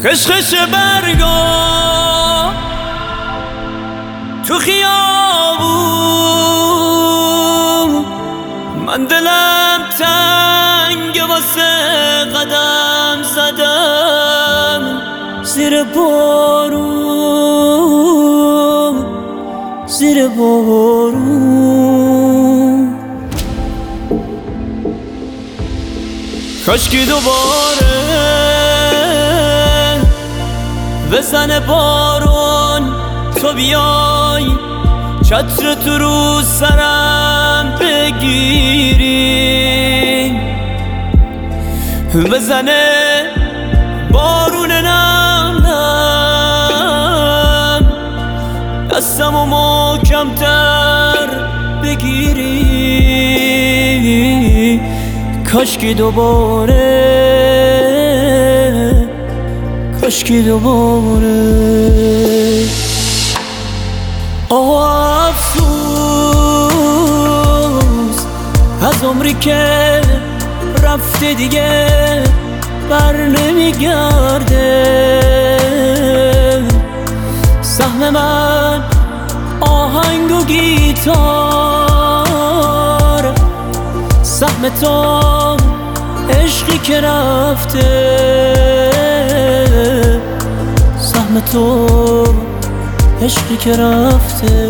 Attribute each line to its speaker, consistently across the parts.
Speaker 1: خشخش برگا تو خیابون، من دلم تنگ واسه قدم زدم زیر بارون، زیر بارون. کاشکی دوباره بزنه بارون، تو بیای چتر تو رو سرم بگیری، بزنه بارون نم نم، دستمو محکم‌تر بگیری. کاشکی دوباره، کاشکی دوباره. افسوس از عمری که رفته دیگه بر نمیگرده. سهم من آهنگ و گیتار، سهم تو عشقی که رفته، سهم تو عشقی که رفته.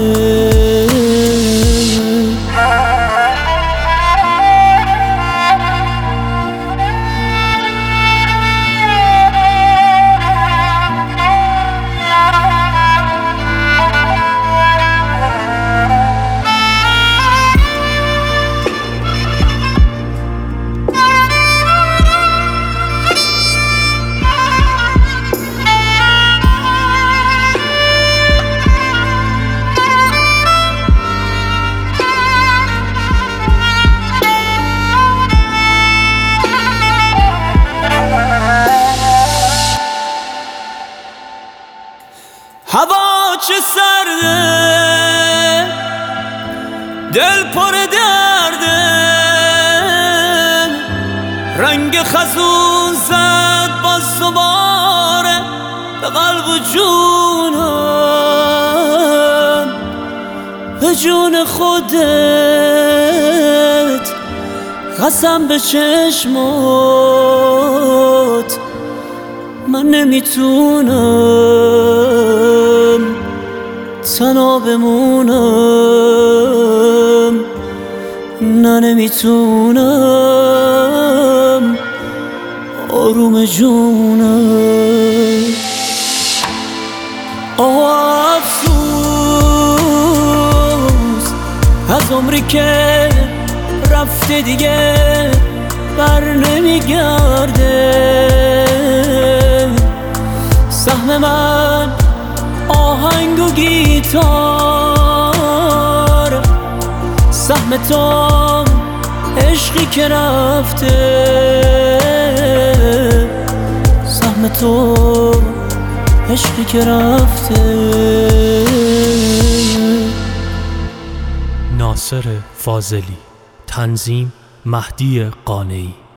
Speaker 1: هوا چه سرده، دل پر درده، رنگ خزون زد باز دوباره به قلب و جونم، به جون خودت قسم به چشمات، من نمیتونم تنها بمونم، نه نمیتونم آروم جونم. افسوس از عمری که رفته دیگه بر نمیگرده. سهم من آهنگ و گیتار، سهم تو عشقی که رفته، سهم تو عشقی که رفته.
Speaker 2: ناصر فاضلی، تنظیم مهدی قانعی.